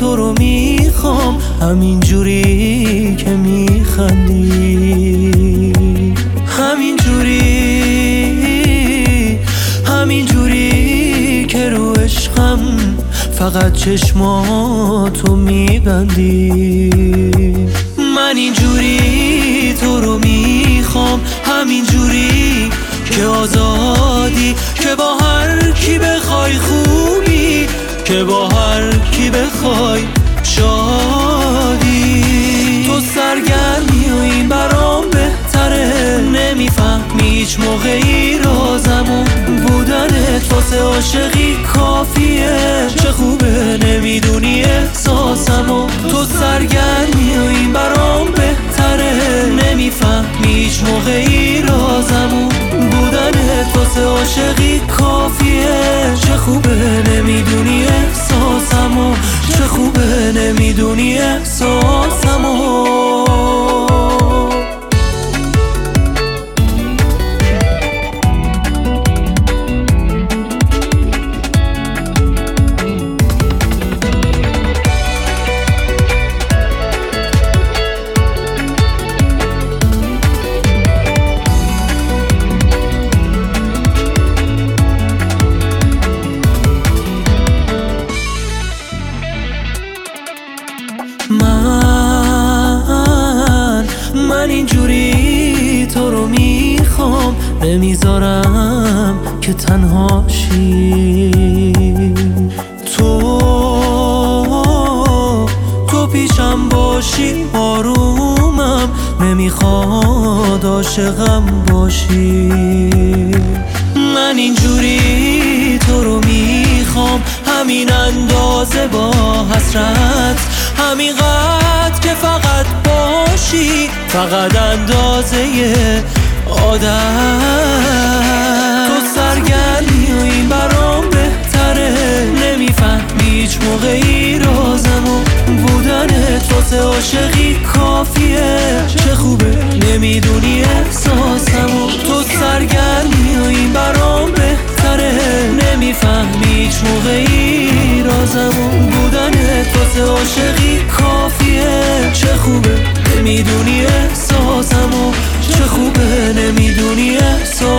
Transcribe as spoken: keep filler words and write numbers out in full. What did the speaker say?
تو رو میخوام، همین جوری که میخندی، همین جوری، همین جوری که رو عشقم فقط چشماتو میبندی. من اینجوری تو رو میخوام، همین جوری که آزادی، که با هر کی بخوای خوبی، که با هر کی بخوای شادی. تو سرگرمی و این برام بهتره، نمیفهمی هیچ موقعی رازمو، بودنت واسه عاشقی کافیه. چه خوبه نمیدونی احساسمو. تو سرگرمی و این برام بهتره، نمیفهمی هیچ موقعی رازمو، بودنت واسه عاشقی کافیه. چه خوبه نمیدونی احساسمو، چه خوبه نمیدونی احساسمو. من من اینجوری تو رو میخوام، نمیذارم که تنهاشی. تو تو پیشم باشی آرومم، نمیخواد عاشقم باشی. من اینجوری تو رو میخوام، همین اندازه با حسرت، همین قد که فقط باشی، فقط اندازه عادت. تو سرگرمی و این برام بهتره، نمیفهمی هیچ موقعی رازمو، بودنت واسه عاشقی کافیه. چه خوبه نمیدونی احساسمو. تو سرگرمی و این برام بهتره، نمیفهمی هیچ موقعی رازمو، بودنت واسه عاشقی کافیه. چه خوبه نمیدونی احساسمو، چه خوبه نمیدونی احساسمو.